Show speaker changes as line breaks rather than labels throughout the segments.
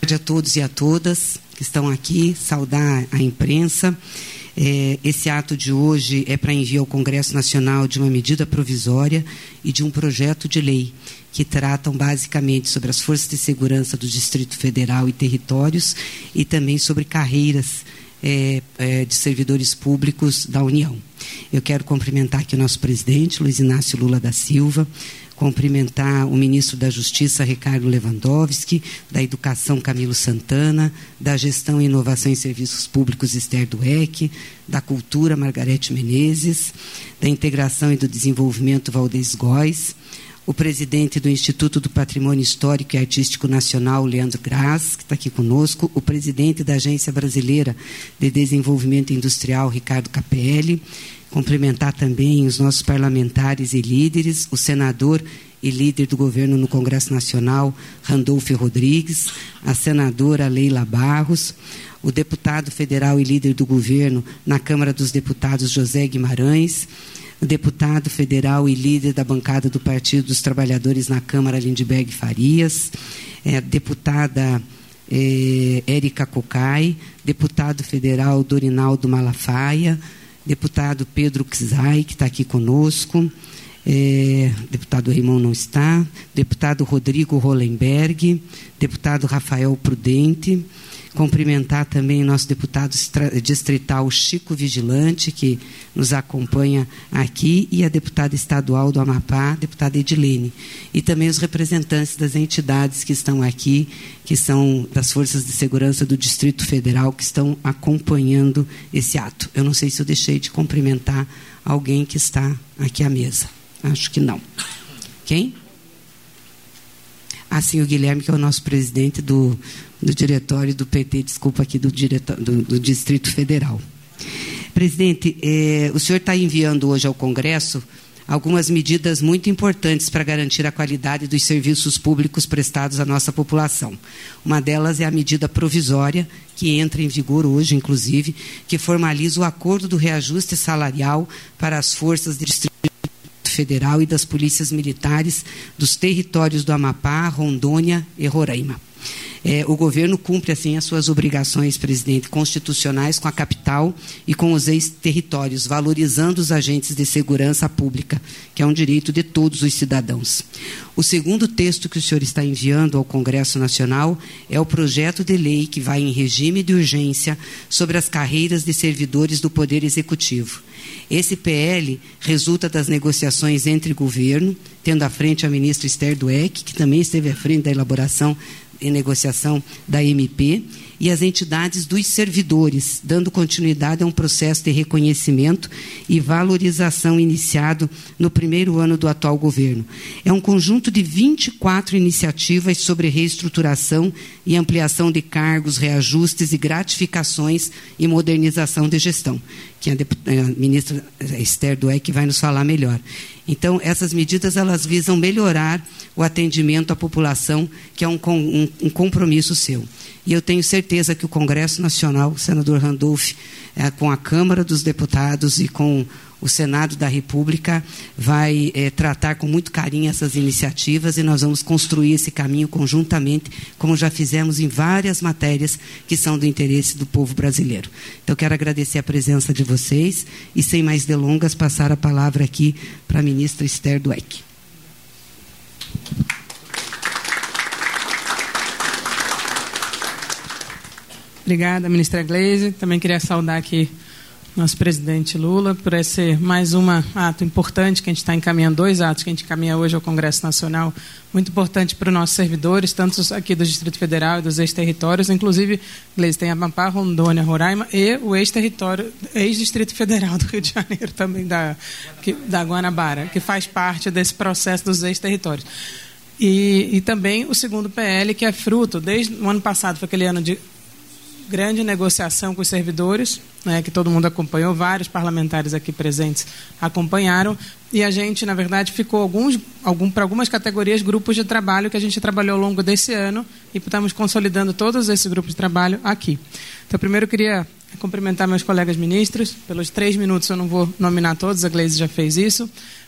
A todos e a todas que estão aqui, saudar a imprensa. Esse ato de hoje é para envio ao Congresso Nacional de uma medida provisória e de um projeto de lei que tratam basicamente sobre as forças de segurança do Distrito Federal e territórios e também sobre carreiras de servidores públicos da União. Eu quero cumprimentar aqui o nosso presidente, Luiz Inácio Lula da Silva, cumprimentar o ministro da Justiça, Ricardo Lewandowski, da Educação, Camilo Santana, da Gestão e Inovação em Serviços Públicos, Esther Dweck, da Cultura, Margarete Menezes, da Integração e do Desenvolvimento, Valdez Góes, o presidente do Instituto do Patrimônio Histórico e Artístico Nacional, Leandro Graz, que está aqui conosco, o presidente da Agência Brasileira de Desenvolvimento Industrial, Ricardo Capelli, cumprimentar também os nossos parlamentares e líderes, o senador e líder do governo no Congresso Nacional, Randolfo Rodrigues, a senadora Leila Barros, o deputado federal e líder do governo na Câmara dos Deputados, José Guimarães, o deputado federal e líder da bancada do Partido dos Trabalhadores na Câmara, Lindbergh Farias, a deputada Érica Cocai, deputado federal Dorinaldo Malafaia, deputado Pedro Czai, que está aqui conosco, deputado Raimon não está, deputado Rodrigo Hollenberg, deputado Rafael Prudente, cumprimentar também nosso deputado distrital Chico Vigilante, que nos acompanha aqui, e a deputada estadual do Amapá, deputada Edilene, e também os representantes das entidades que estão aqui, que são das Forças de Segurança do Distrito Federal, que estão acompanhando esse ato. Eu não sei se eu deixei de cumprimentar alguém que está aqui à mesa. Acho que não. Quem? Sim, o Guilherme, que é o nosso presidente do diretório do PT, desculpa, aqui do Distrito Federal. Presidente, o senhor está enviando hoje ao Congresso algumas medidas muito importantes para garantir a qualidade dos serviços públicos prestados à nossa população. Uma delas é a medida provisória, que entra em vigor hoje, inclusive, que formaliza o acordo do reajuste salarial para as forças de Distrito Federal e das polícias militares dos territórios do Amapá, Rondônia e Roraima. O governo cumpre, assim, as suas obrigações, presidente, constitucionais com a capital e com os ex-territórios, valorizando os agentes de segurança pública, que é um direito de todos os cidadãos. O segundo texto que o senhor está enviando ao Congresso Nacional é o projeto de lei que vai em regime de urgência sobre as carreiras de servidores do Poder Executivo. Esse PL resulta das negociações entre o governo, tendo à frente a ministra Esther Dweck, que também esteve à frente da elaboração e negociação da MP, e as entidades dos servidores, dando continuidade a um processo de reconhecimento e valorização iniciado no primeiro ano do atual governo. É um conjunto de 24 iniciativas sobre reestruturação e ampliação de cargos, reajustes e gratificações e modernização de gestão, que a ministra Esther Dweck vai nos falar melhor. Então, essas medidas elas visam melhorar o atendimento à população, que é um compromisso seu. E eu tenho certeza que o Congresso Nacional, o senador Randolph, com a Câmara dos Deputados e com o Senado da República, vai tratar com muito carinho essas iniciativas, e nós vamos construir esse caminho conjuntamente, como já fizemos em várias matérias que são do interesse do povo brasileiro. Então, quero agradecer a presença de vocês e, sem mais delongas, passar a palavra aqui para a ministra Esther Dweck.
Obrigada, ministra Gleisi. Também queria saudar aqui nosso presidente Lula por esse mais um ato importante que a gente está encaminhando, 2 atos que a gente encaminha hoje ao Congresso Nacional, muito importante para os nossos servidores, tanto aqui do Distrito Federal e dos ex-territórios, inclusive, Gleisi, tem Amapá, Rondônia, Roraima e o ex-Distrito Federal do Rio de Janeiro, também da Guanabara, que faz parte desse processo dos ex-territórios. E também o segundo PL, que é fruto, desde o ano passado, foi aquele ano de grande negociação com os servidores, né, que todo mundo acompanhou, vários parlamentares aqui presentes acompanharam, e a gente, na verdade, ficou para algumas categorias, grupos de trabalho que a gente trabalhou ao longo desse ano, e estamos consolidando todos esses grupos de trabalho aqui. Então, primeiro eu queria cumprimentar meus colegas ministros, pelos 3 minutos eu não vou nominar todos, a Gleisi já fez isso,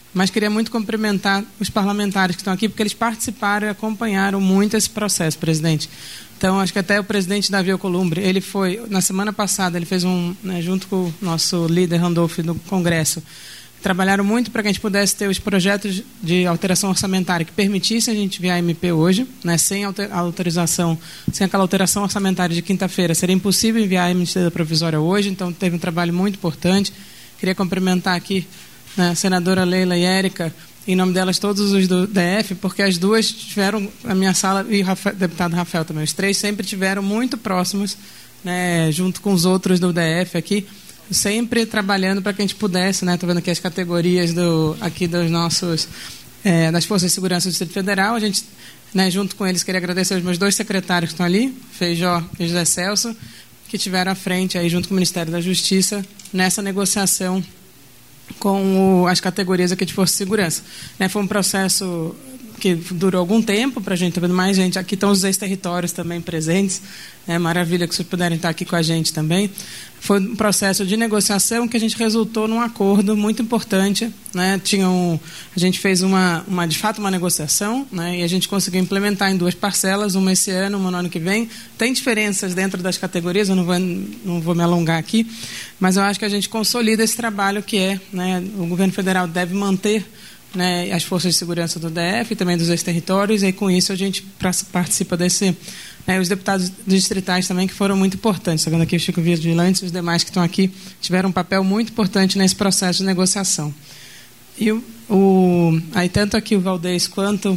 mas queria muito cumprimentar os parlamentares que estão aqui, porque eles participaram e acompanharam muito esse processo, presidente. Então, acho que até o presidente Davi Alcolumbre, ele foi, na semana passada, ele fez junto com o nosso líder Randolph do Congresso, trabalharam muito para que a gente pudesse ter os projetos de alteração orçamentária que permitissem a gente enviar a MP hoje, né, sem autorização, sem aquela alteração orçamentária de quinta-feira, seria impossível enviar a medida provisória hoje, então teve um trabalho muito importante. Queria cumprimentar aqui, né, a senadora Leila e Érica, em nome delas todos os do DF, porque as duas tiveram, a minha sala, e o deputado Rafael também, os três sempre tiveram muito próximos, né, junto com os outros do DF aqui, sempre trabalhando para que a gente pudesse, né, estou vendo aqui as categorias aqui dos nossos, das Forças de Segurança do Distrito Federal, a gente, né, junto com eles, queria agradecer aos meus dois secretários que estão ali, Feijó e José Celso, que tiveram à frente, aí, junto com o Ministério da Justiça, nessa negociação com as categorias aqui de Força de Segurança. Né, foi um processo que durou algum tempo para a gente, tá vendo mais gente. Aqui estão os ex-territórios também presentes. Maravilha que vocês puderem estar aqui com a gente também. Foi um processo de negociação que a gente resultou num acordo muito importante. Né? A gente fez de fato uma negociação, né? E a gente conseguiu implementar em 2 parcelas, uma esse ano, uma no ano que vem. Tem diferenças dentro das categorias, eu não vou me alongar aqui, mas eu acho que a gente consolida esse trabalho que né, o governo federal deve manter, né, as forças de segurança do DF e também dos ex-territórios, e com isso a gente participa desse, né, os deputados distritais também, que foram muito importantes. Está vendo aqui o Chico Vigilante e os demais que estão aqui tiveram um papel muito importante nesse processo de negociação. E aí tanto aqui o Valdez quanto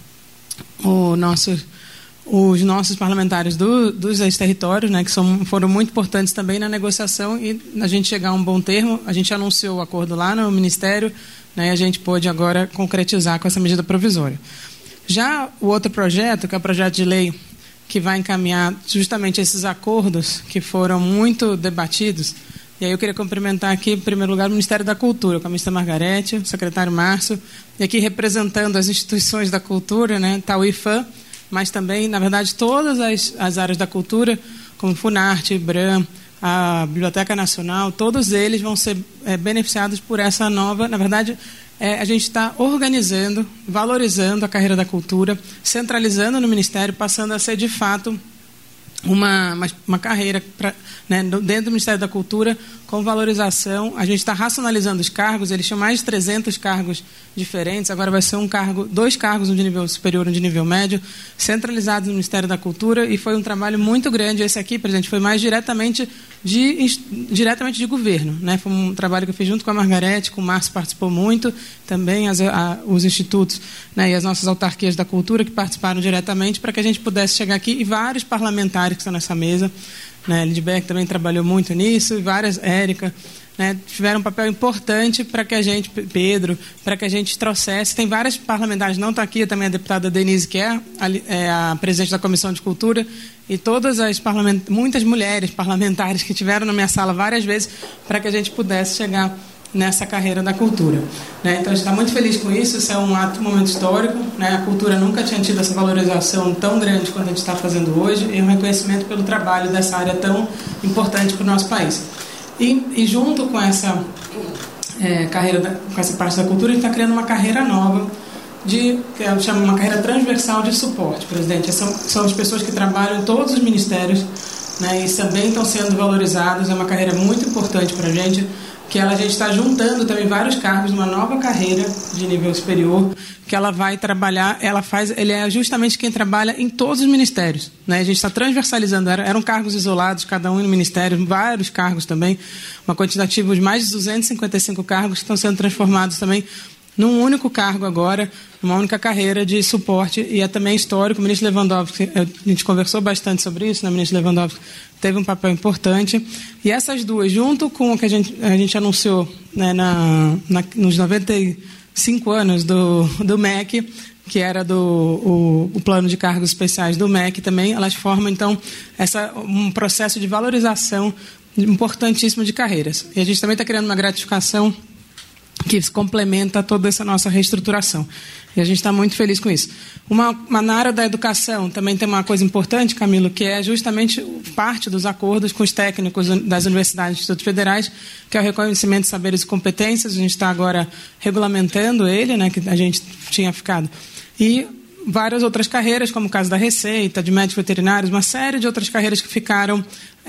os nossos parlamentares dos ex-territórios, né, que foram muito importantes também na negociação, e a gente chegar a um bom termo. A gente anunciou o acordo lá no Ministério, né, e a gente pôde agora concretizar com essa medida provisória. Já o outro projeto, que é o projeto de lei que vai encaminhar justamente esses acordos que foram muito debatidos, e aí eu queria cumprimentar aqui, em primeiro lugar, o Ministério da Cultura, com a ministra Margarete, o secretário Márcio, e aqui representando as instituições da cultura, né, está o IFAM, mas também, na verdade, todas as áreas da cultura, como Funarte, IBRAM, a Biblioteca Nacional, todos eles vão ser beneficiados por essa nova... Na verdade, a gente está organizando, valorizando a carreira da cultura, centralizando no Ministério, passando a ser, de fato, uma carreira né, dentro do Ministério da Cultura, com valorização. A gente está racionalizando os cargos, eles tinham mais de 300 cargos diferentes, agora vai ser 2 cargos, um de nível superior e um de nível médio, centralizados no Ministério da Cultura, e foi um trabalho muito grande. Esse aqui, presidente, foi mais diretamente de governo, né? Foi um trabalho que eu fiz junto com a Margarete, com o Márcio participou muito, também os institutos, né, e as nossas autarquias da cultura que participaram diretamente, para que a gente pudesse chegar aqui, e vários parlamentares que estão nessa mesa, né, Lindbergh também trabalhou muito nisso, e Érica, né, tiveram um papel importante para que a gente, Pedro, para que a gente trouxesse. Tem vários parlamentares, não está aqui também a deputada Denise, que é a presidente da Comissão de Cultura, e muitas mulheres parlamentares que tiveram na minha sala várias vezes, para que a gente pudesse chegar nessa carreira da cultura. Né? Então, a gente está muito feliz com isso, isso é um momento histórico, né? A cultura nunca tinha tido essa valorização tão grande quanto a gente está fazendo hoje, e um reconhecimento pelo trabalho dessa área tão importante para o nosso país. E junto com essa carreira, com essa parte da cultura, a gente está criando uma carreira nova, que eu chamo uma carreira transversal de suporte, presidente. São as pessoas que trabalham em todos os ministérios, né, e também estão sendo valorizadas. É uma carreira muito importante para a gente gente está juntando também vários cargos numa nova carreira de nível superior, que ela vai trabalhar, ele é justamente quem trabalha em todos os ministérios, né? A gente está transversalizando, eram cargos isolados, cada um no ministério, vários cargos também, uma quantitativa de mais de 255 cargos que estão sendo transformados também num único cargo agora, numa única carreira de suporte, e é também histórico. O ministro Lewandowski, a gente conversou bastante sobre isso, né? O ministro Lewandowski teve um papel importante, e essas duas, junto com o que a gente anunciou, né, nos 95 anos do MEC, que era o plano de cargos especiais do MEC também, elas formam, então, um processo de valorização importantíssimo de carreiras. E a gente também está criando uma gratificação que complementa toda essa nossa reestruturação. E a gente está muito feliz com isso. Na área da educação também tem uma coisa importante, Camilo, que é justamente parte dos acordos com os técnicos das universidades e institutos federais, que é o reconhecimento de saberes e competências. A gente está agora regulamentando ele, né, que a gente tinha ficado. E várias outras carreiras, como o caso da Receita, de médicos veterinários, uma série de outras carreiras que ficaram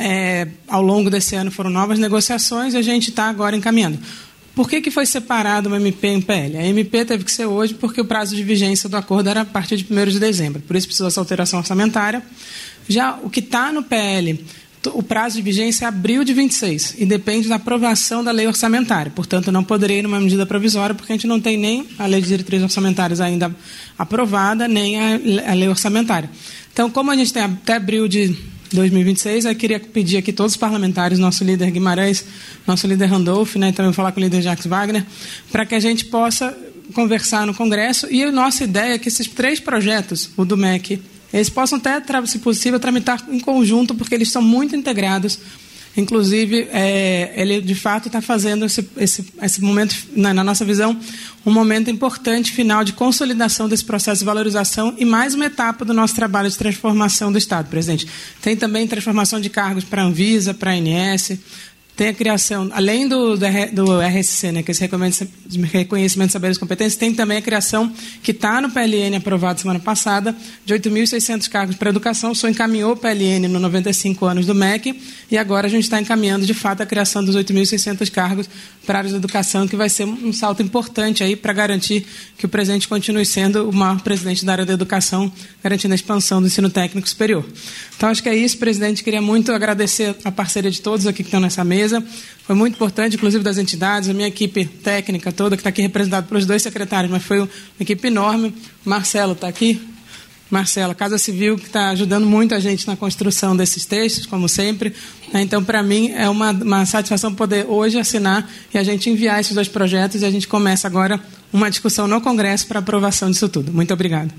ao longo desse ano, foram novas negociações, e a gente está agora encaminhando. Por que foi separado o MP e o PL? A MP teve que ser hoje porque o prazo de vigência do acordo era a partir de 1º de dezembro. Por isso precisou essa alteração orçamentária. Já o que está no PL, o prazo de vigência é abril de 26 e depende da aprovação da lei orçamentária. Portanto, não poderia ir numa medida provisória porque a gente não tem nem a lei de diretrizes orçamentárias ainda aprovada, nem a lei orçamentária. Então, como a gente tem até abril de 2026, eu queria pedir aqui todos os parlamentares, nosso líder Guimarães, nosso líder Randolph, né, e também falar com o líder Jacques Wagner, para que a gente possa conversar no Congresso. E a nossa ideia é que esses 3 projetos, o do MEC, eles possam até, se possível, tramitar em conjunto, porque eles são muito integrados. Inclusive, ele, de fato, está fazendo esse momento, na nossa visão, um momento importante, final, de consolidação desse processo de valorização e mais uma etapa do nosso trabalho de transformação do Estado, presidente. Tem também transformação de cargos para a Anvisa, para a ANS, tem a criação, além do RSC, né, que é esse reconhecimento de saberes e competências, tem também a criação, que está no PLN aprovado semana passada, de 8.600 cargos para a educação. O senhor encaminhou o PLN no 95 anos do MEC, e agora a gente está encaminhando, de fato, a criação dos 8.600 cargos para a área da educação, que vai ser um salto importante aí para garantir que o presidente continue sendo o maior presidente da área da educação, garantindo a expansão do ensino técnico superior. Então, acho que é isso, presidente. Queria muito agradecer a parceria de todos aqui que estão nessa mesa. Foi muito importante, inclusive das entidades, a minha equipe técnica toda, que está aqui representada pelos 2 secretários, mas foi uma equipe enorme. Marcelo está aqui. Marcelo, Casa Civil, que está ajudando muito a gente na construção desses textos, como sempre. Então, para mim, é uma satisfação poder hoje assinar e a gente enviar esses 2 projetos, e a gente começa agora uma discussão no Congresso para aprovação disso tudo. Muito obrigada.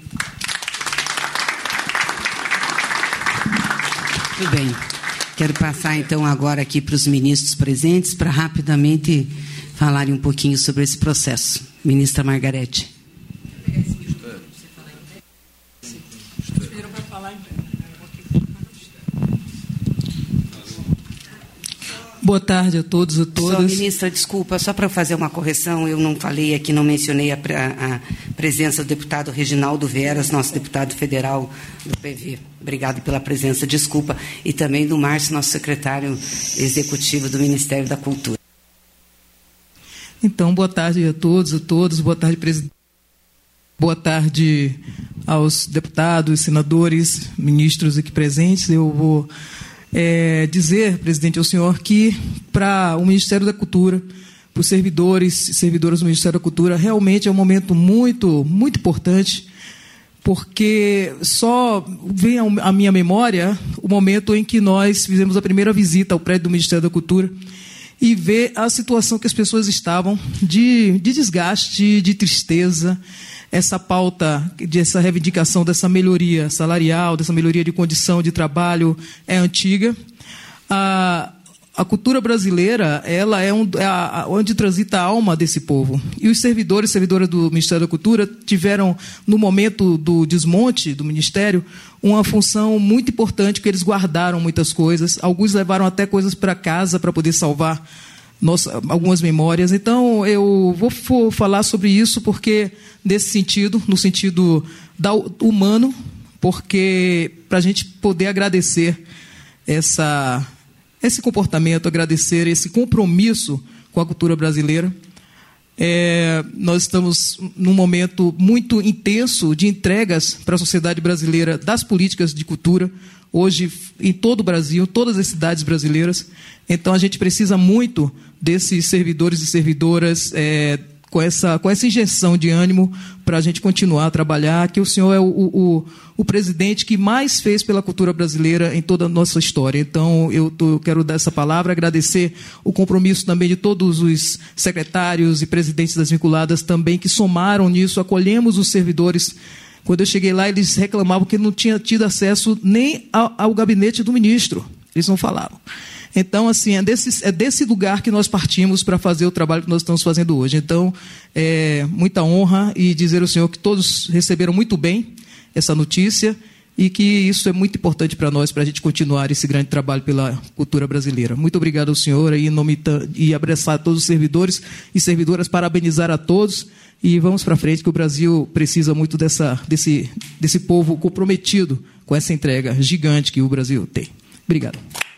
Muito bem. Quero passar, então, agora aqui para os ministros presentes, para rapidamente falarem um pouquinho sobre esse processo. Ministra Margarete.
Boa tarde a todos e todas.
Só, ministra, desculpa, só para fazer uma correção, eu não falei aqui, não mencionei a presença do deputado Reginaldo Veras, nosso deputado federal do PV. Obrigado pela presença, desculpa. E também do Márcio, nosso secretário executivo do Ministério da Cultura.
Então, boa tarde a todos e todas. Boa tarde, presidente. Boa tarde aos deputados, senadores, ministros aqui presentes. Eu vou dizer, presidente, ao senhor que para o Ministério da Cultura, para os servidores e servidoras do Ministério da Cultura, realmente é um momento muito, muito importante, porque só vem à minha memória o momento em que nós fizemos a primeira visita ao prédio do Ministério da Cultura e ver a situação que as pessoas estavam de desgaste, de tristeza. Essa pauta, dessa reivindicação dessa melhoria salarial, dessa melhoria de condição de trabalho é antiga. A cultura brasileira, ela é onde transita a alma desse povo. E os servidores e servidoras do Ministério da Cultura tiveram, no momento do desmonte do Ministério, uma função muito importante, porque eles guardaram muitas coisas. Alguns levaram até coisas para casa para poder salvar algumas memórias. Então, eu vou falar sobre isso porque, nesse sentido, no sentido humano, porque para a gente poder agradecer esse comportamento, agradecer esse compromisso com a cultura brasileira. Nós estamos num momento muito intenso de entregas para a sociedade brasileira das políticas de cultura, hoje em todo o Brasil, todas as cidades brasileiras. Então, a gente precisa muito desses servidores e servidoras com essa injeção de ânimo para a gente continuar a trabalhar, que o senhor é o presidente que mais fez pela cultura brasileira em toda a nossa história. Então, eu quero dar essa palavra, agradecer o compromisso também de todos os secretários e presidentes das vinculadas também que somaram nisso, acolhemos os servidores. Quando eu cheguei lá, eles reclamavam que não tinha tido acesso nem ao gabinete do ministro. Eles não falavam. Então, assim, é desse lugar que nós partimos para fazer o trabalho que nós estamos fazendo hoje. Então, muita honra e dizer ao senhor que todos receberam muito bem essa notícia e que isso é muito importante para nós, para a gente continuar esse grande trabalho pela cultura brasileira. Muito obrigado ao senhor e abraçar todos os servidores e servidoras, parabenizar a todos e vamos para frente, que o Brasil precisa muito desse povo comprometido com essa entrega gigante que o Brasil tem. Obrigado.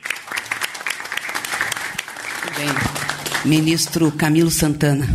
Muito bem. Ministro Camilo Santana.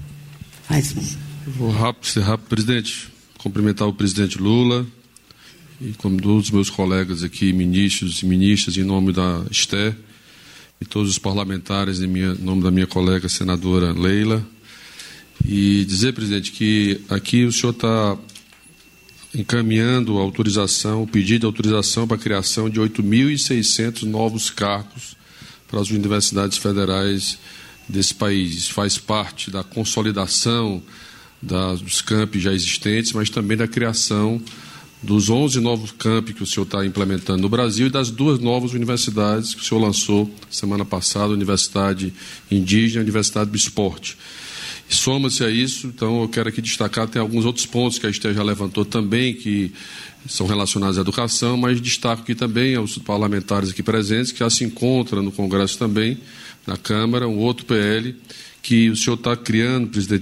Vou ser rápido, presidente. Cumprimentar o presidente Lula e como todos os meus colegas aqui, ministros e ministras, em nome da Esther e todos os parlamentares, em nome da minha colega senadora Leila. E dizer, presidente, que aqui o senhor está encaminhando a autorização, o pedido de autorização para a criação de 8.600 novos cargos para as universidades federais desse país. Isso faz parte da consolidação dos campi já existentes, mas também da criação dos 11 novos campi que o senhor está implementando no Brasil e das 2 novas universidades que o senhor lançou semana passada, a Universidade Indígena e a Universidade do Esporte. E soma-se a isso, então eu quero aqui destacar, tem alguns outros pontos que a Esther já levantou também, que são relacionados à educação, mas destaco aqui também aos parlamentares aqui presentes, que já se encontra no Congresso também, na Câmara, um outro PL, que o senhor está criando, presidente,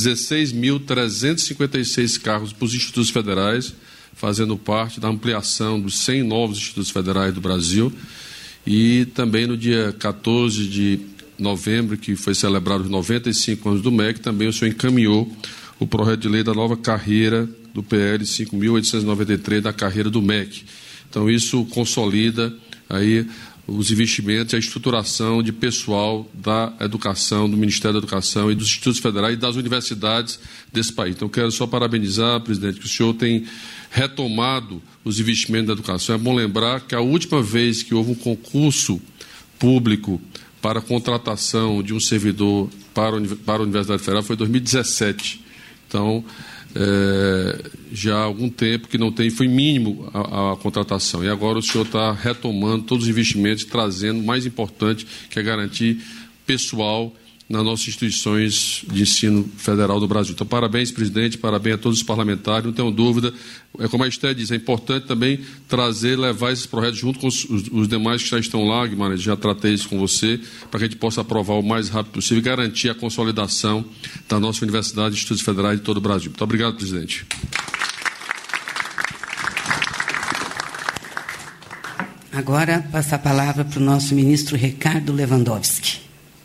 16.356 cargos para os institutos federais, fazendo parte da ampliação dos 100 novos institutos federais do Brasil. E também no dia 14 de novembro, que foi celebrado os 95 anos do MEC, também o senhor encaminhou o projeto de lei da nova carreira do PL 5.893, da carreira do MEC. Então, isso consolida aí os investimentos e a estruturação de pessoal da educação, do Ministério da Educação e dos institutos federais e das universidades desse país. Então, quero só parabenizar, presidente, que o senhor tem retomado os investimentos da educação. É bom lembrar que a última vez que houve um concurso público para a contratação de um servidor para a Universidade Federal foi em 2017. Então, já há algum tempo que não tem, foi mínimo a contratação. E agora o senhor está retomando todos os investimentos, trazendo o mais importante, que é garantir pessoal nas nossas instituições de ensino federal do Brasil. Então, parabéns, presidente, parabéns a todos os parlamentares, não tenho dúvida. Como a Esther diz, é importante também levar esses projetos junto com os demais que já estão lá, Guimarães, já tratei isso com você, para que a gente possa aprovar o mais rápido possível e garantir a consolidação da nossa universidade e institutos federais de todo o Brasil. Muito obrigado, presidente.
Agora, passa a palavra para o nosso ministro Ricardo Lewandowski.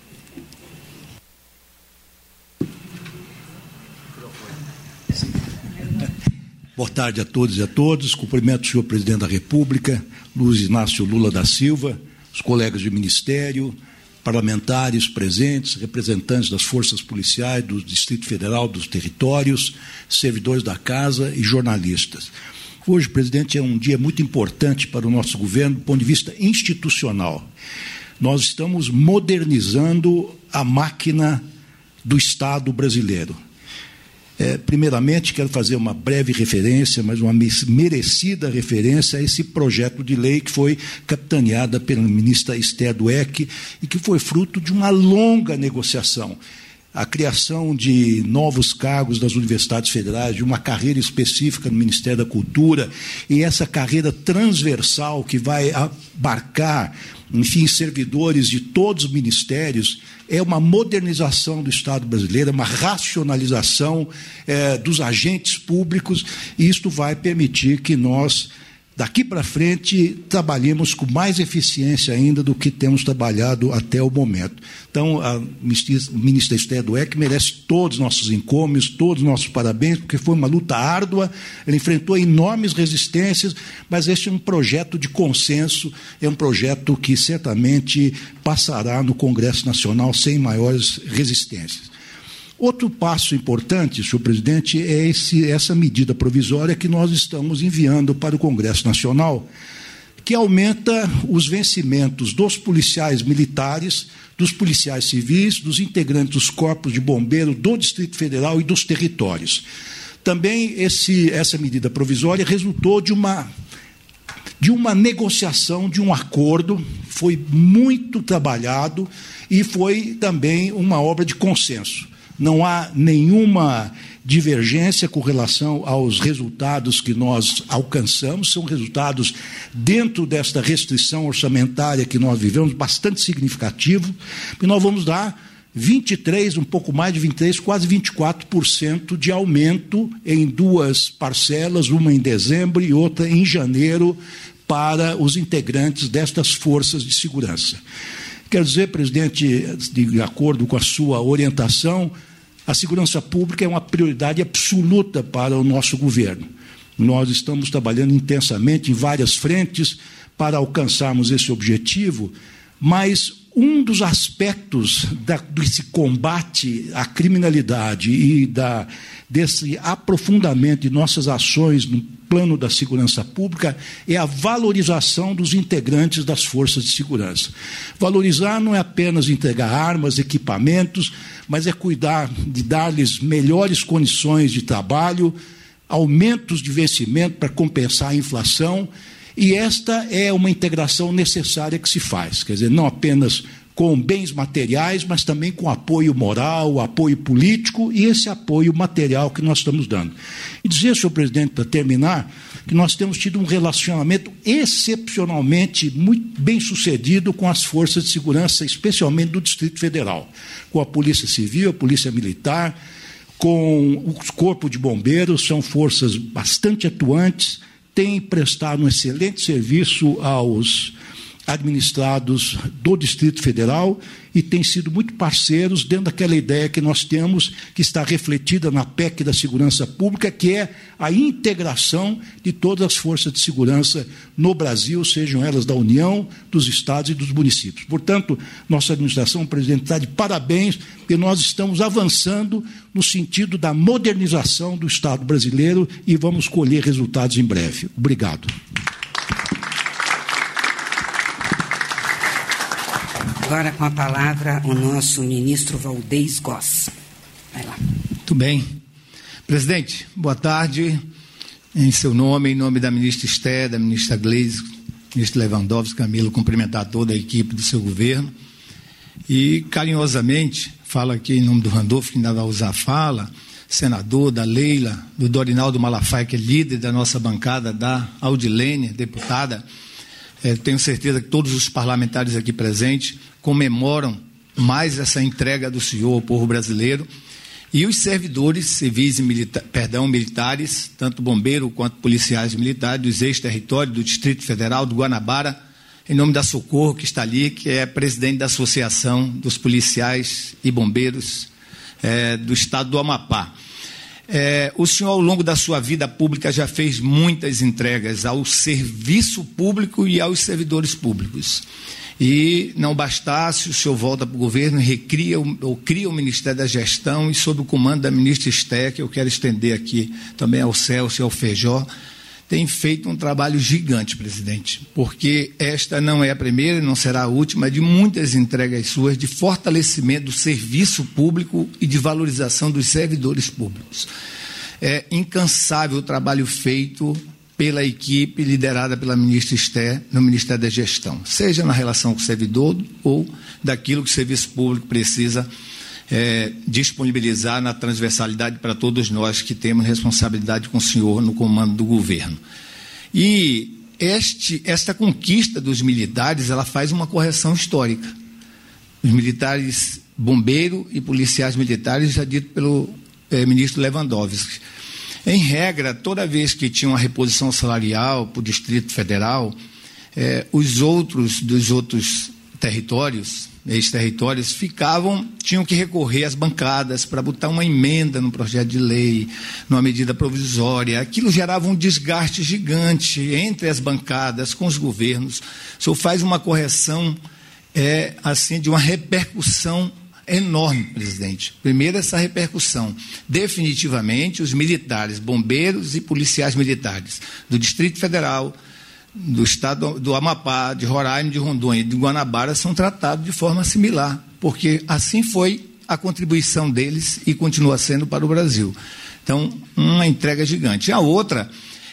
Boa tarde a todos e a todos. Cumprimento o senhor presidente da República, Luiz Inácio Lula da Silva, os colegas de ministério, parlamentares presentes, representantes das forças policiais, do Distrito Federal, dos territórios, servidores da casa e jornalistas. Hoje, presidente, é um dia muito importante para o nosso governo do ponto de vista institucional. Nós estamos modernizando a máquina do Estado brasileiro. Primeiramente, quero fazer uma breve referência, mas uma merecida referência a esse projeto de lei que foi capitaneada pela ministra Esther Dweck e que foi fruto de uma longa negociação. A criação de novos cargos das universidades federais, de uma carreira específica no Ministério da Cultura, e essa carreira transversal que vai abarcar, enfim, servidores de todos os ministérios, é uma modernização do Estado brasileiro, é uma racionalização dos agentes públicos, e isto vai permitir que nós, daqui para frente, trabalhemos com mais eficiência ainda do que temos trabalhado até o momento. Então, a ministra Esther Dweck merece todos os nossos encômios, todos os nossos parabéns, porque foi uma luta árdua, ela enfrentou enormes resistências, mas este é um projeto de consenso, é um projeto que certamente passará no Congresso Nacional sem maiores resistências. Outro passo importante, senhor presidente, é essa medida provisória que nós estamos enviando para o Congresso Nacional, que aumenta os vencimentos dos policiais militares, dos policiais civis, dos integrantes dos corpos de bombeiro do Distrito Federal e dos territórios. Também essa medida provisória resultou de uma de uma negociação, de um acordo, foi muito trabalhado e foi também uma obra de consenso. Não há nenhuma divergência com relação aos resultados que nós alcançamos, são resultados dentro desta restrição orçamentária que nós vivemos, bastante significativo, e nós vamos dar 23, um pouco mais de 23, quase 24% de aumento em duas parcelas, uma em dezembro e outra em janeiro, para os integrantes destas forças de segurança. Quero dizer, presidente, de acordo com a sua orientação, a segurança pública é uma prioridade absoluta para o nosso governo. Nós estamos trabalhando intensamente em várias frentes para alcançarmos esse objetivo, mas um dos aspectos desse combate à criminalidade e desse aprofundamento de nossas ações no plano da segurança pública é a valorização dos integrantes das forças de segurança. Valorizar não é apenas entregar armas, equipamentos, mas é cuidar de dar-lhes melhores condições de trabalho, aumentos de investimento para compensar a inflação. E esta é uma integração necessária que se faz, quer dizer, não apenas com bens materiais, mas também com apoio moral, apoio político e esse apoio material que nós estamos dando. E dizer, senhor presidente, para terminar, que nós temos tido um relacionamento excepcionalmente muito bem sucedido com as forças de segurança, especialmente do Distrito Federal, com a Polícia Civil, a Polícia Militar, com o Corpo de Bombeiros, são forças bastante atuantes, têm prestado um excelente serviço aos administrados do Distrito Federal e têm sido muito parceiros dentro daquela ideia que nós temos, que está refletida na PEC da Segurança Pública, que é a integração de todas as forças de segurança no Brasil, sejam elas da União, dos estados e dos municípios. Portanto, nossa administração, presidente, está de parabéns, porque nós estamos avançando no sentido da modernização do Estado brasileiro e vamos colher resultados em breve. Obrigado.
Agora com a palavra o nosso ministro Valdez Goss. Vai lá.
Muito bem. Presidente, boa tarde. Em seu nome, em nome da ministra Esté, da ministra Gleisi, ministro Lewandowski, Camilo, cumprimentar toda a equipe do seu governo. E, carinhosamente, falo aqui em nome do Randolfo, que ainda vai usar a fala, senador, da Leila, do Dorinaldo Malafaia, que é líder da nossa bancada, da Audilene, deputada. Tenho certeza que todos os parlamentares aqui presentes comemoram mais essa entrega do senhor ao povo brasileiro. E os servidores civis e militares, tanto bombeiro quanto policiais militares, dos ex-territórios, do Distrito Federal, do Guanabara, em nome da Socorro, que está ali, que é presidente da Associação dos Policiais e Bombeiros do Estado do Amapá. O senhor, ao longo da sua vida pública, já fez muitas entregas ao serviço público e aos servidores públicos. E não bastasse, o senhor volta para o governo e cria o Ministério da Gestão e, sob o comando da ministra Esté, que eu quero estender aqui também ao Celso e ao Feijó, tem feito um trabalho gigante, presidente, porque esta não é a primeira e não será a última de muitas entregas suas de fortalecimento do serviço público e de valorização dos servidores públicos. É incansável o trabalho feito pela equipe liderada pela ministra Esté no Ministério da Gestão, seja na relação com o servidor ou daquilo que o serviço público precisa disponibilizar na transversalidade para todos nós que temos responsabilidade com o senhor no comando do governo. E esta conquista dos militares, ela faz uma correção histórica. Os militares, bombeiro e policiais militares, já dito pelo ministro Lewandowski. Em regra, toda vez que tinha uma reposição salarial para o Distrito Federal, dos outros territórios, ex-territórios, tinham que recorrer às bancadas para botar uma emenda no projeto de lei, numa medida provisória. Aquilo gerava um desgaste gigante entre as bancadas, com os governos. O senhor faz uma correção de uma repercussão enorme, presidente. Primeiro, essa repercussão. Definitivamente, os militares, bombeiros e policiais militares do Distrito Federal, do estado do Amapá, de Roraima, de Rondônia e de Guanabara são tratados de forma similar, porque assim foi a contribuição deles e continua sendo para o Brasil. Então, uma entrega gigante. A outra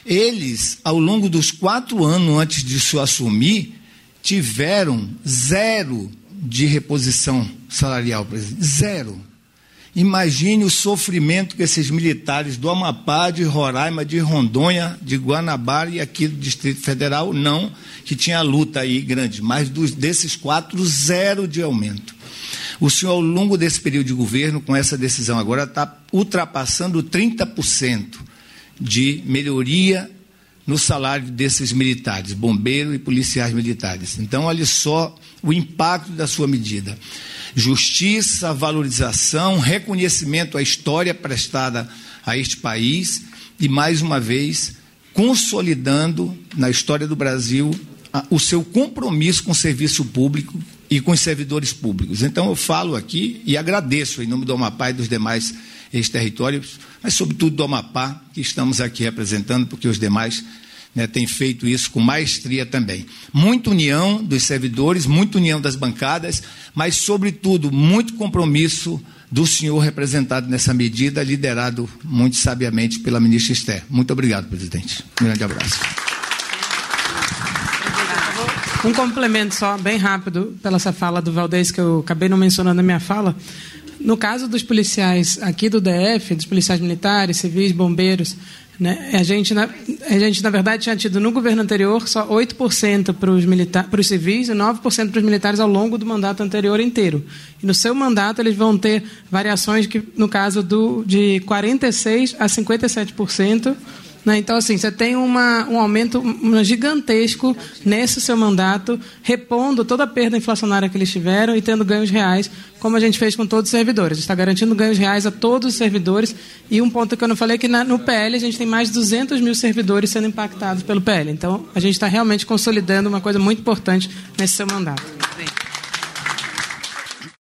Eles, ao longo dos 4 anos antes de se assumir, tiveram 0 de reposição salarial, presidente. 0. Imagine o sofrimento que esses militares do Amapá, de Roraima, de Rondônia, de Guanabara e aqui do Distrito Federal, não, que tinha luta aí grande, mas desses 4, 0 de aumento. O senhor, ao longo desse período de governo, com essa decisão agora, está ultrapassando 30% de melhoria no salário desses militares, bombeiros e policiais militares. Então, olha só o impacto da sua medida. Justiça, valorização, reconhecimento à história prestada a este país e, mais uma vez, consolidando na história do Brasil o seu compromisso com o serviço público e com os servidores públicos. Então, eu falo aqui e agradeço em nome do Amapá e dos demais ex-territórios, mas, sobretudo, do Amapá, que estamos aqui representando, porque os demais têm feito isso com maestria também. Muita união dos servidores, muita união das bancadas, mas, sobretudo, muito compromisso do senhor representado nessa medida, liderado muito sabiamente pela ministra Esther. Muito obrigado, presidente. Um grande abraço.
Um complemento só, bem rápido, pela essa fala do Valdez, que eu acabei não mencionando na minha fala. No caso dos policiais aqui do DF, dos policiais militares, civis, bombeiros, né, a gente, na verdade, tinha tido no governo anterior só 8% para os civis e 9% para os militares ao longo do mandato anterior inteiro. E no seu mandato eles vão ter variações que, no caso de 46% a 57%. Então, assim, você tem um aumento gigantesco nesse seu mandato, repondo toda a perda inflacionária que eles tiveram e tendo ganhos reais, como a gente fez com todos os servidores. Está garantindo ganhos reais a todos os servidores. E um ponto que eu não falei é que no PL a gente tem mais de 200 mil servidores sendo impactados pelo PL. Então, a gente está realmente consolidando uma coisa muito importante nesse seu mandato.